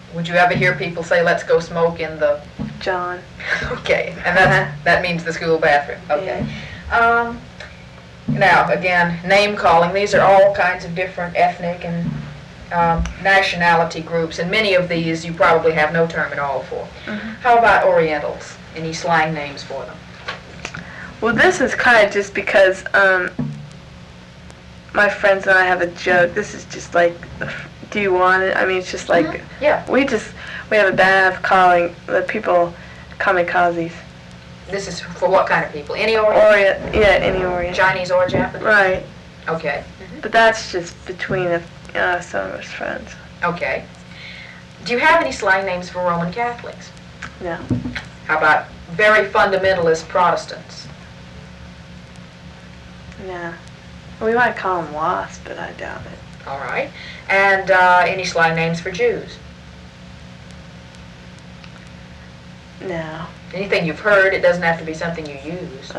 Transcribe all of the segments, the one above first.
Would you ever hear people say, let's go smoke in the... John. Okay, and that means the school bathroom. Okay. Yeah. Now, again, name calling. These are all kinds of different ethnic and nationality groups, and many of these you probably have no term at all for. Mm-hmm. How about Orientals? Any slang names for them? Well, this is kind of just because my friends and I have a joke. This is just like, do you want it? I mean, it's just like, yeah. We have a bad of calling the people kamikazes. This is for what kind of people? Any Orient? Yeah, any Orient. Chinese or Japanese? Right. Okay. But that's just between some of us friends. Okay. Do you have any slang names for Roman Catholics? No. How about very fundamentalist Protestants? No. We might call them WASP, but I doubt it. All right. And any slang names for Jews? No. Anything you've heard, it doesn't have to be something you use.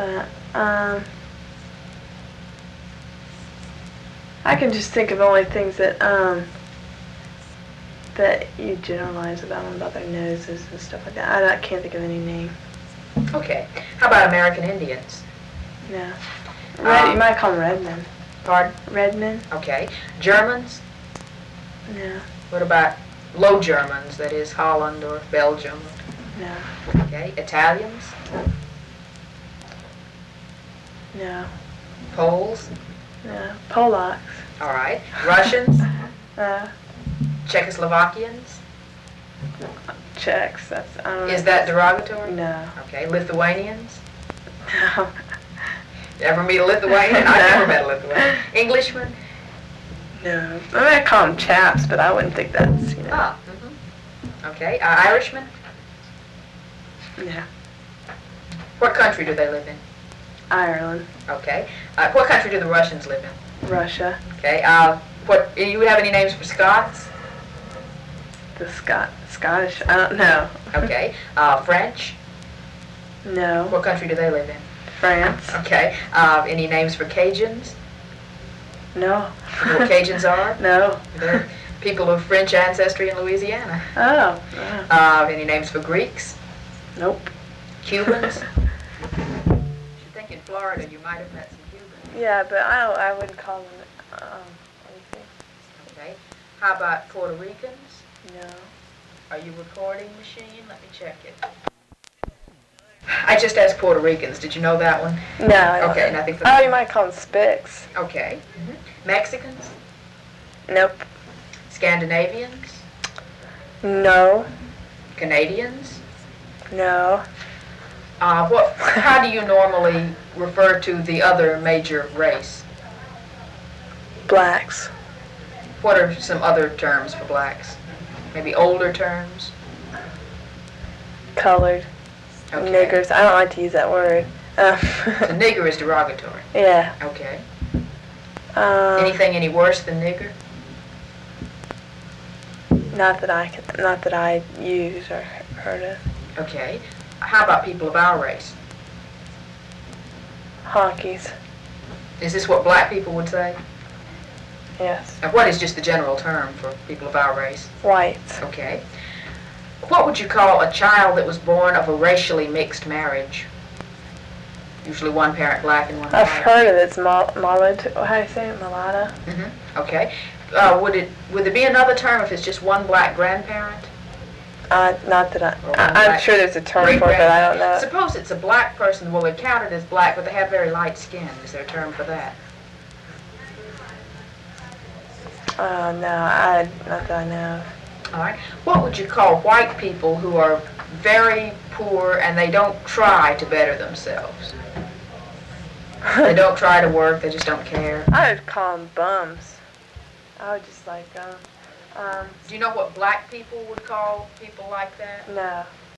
I can just think of only things that that you generalize about them, about their noses and stuff like that. I can't think of any name. Okay. How about American Indians? No. You might call them Redmen. Pardon? Redmen? Okay. Germans? No. What about Low Germans, that is Holland or Belgium? No. Okay. Italians? No. Poles? No. Polacks? All right. Russians? No. Czechoslovakians? Czechs. I don't know. Is that derogatory? No. Okay. Lithuanians? No. You ever meet a Lithuanian? I've never met a Lithuanian. Englishmen? No. I mean, I call them chaps, but I wouldn't think that's, you know. Ah. Mm-hmm. Okay. Irishmen? Yeah. What country do they live in? Ireland. Okay. What country do the Russians live in? Russia. Okay. What? You have any names for Scots? The Scottish. I don't know. Okay. French? No. What country do they live in? France. Okay. Any names for Cajuns? No. You know what Cajuns are? No. They're people of French ancestry in Louisiana. Oh. Any names for Greeks? Nope. Cubans? You think in Florida you might have met some Cubans. Yeah, but I wouldn't call them anything. Okay. How about Puerto Ricans? No. Are you recording machine? Let me check it. I just asked Puerto Ricans. Did you know that one? No. I don't Okay, know. nothing for Oh, you might call them Spics. Okay. Mm-hmm. Mexicans? Nope. Scandinavians? No. Canadians? No. How do you normally refer to the other major race? Blacks. What are some other terms for blacks? Maybe older terms? Colored. Okay. Niggers. I don't like to use that word. So nigger is derogatory. Yeah. Okay. Anything any worse than nigger? Not that I use or heard of. Okay. How about people of our race? Honkies. Is this what black people would say? Yes. And what is just the general term for people of our race? Whites. Okay. What would you call a child that was born of a racially mixed marriage? Usually one parent black and one white. I've heard of it. It's mulatto. How do you say it? Mulatto. Mm-hmm. Okay. Would there be another term if it's just one black grandparent? Not that I'm sure there's a term for it, but I don't know. Suppose it's a black person. Well, they're counted as black, but they have very light skin. Is there a term for that? Oh, no. Not that I know. All right. What would you call white people who are very poor and they don't try to better themselves? They don't try to work. They just don't care. I would call them bums. I would just like, Do you know what black people would call people like that? no.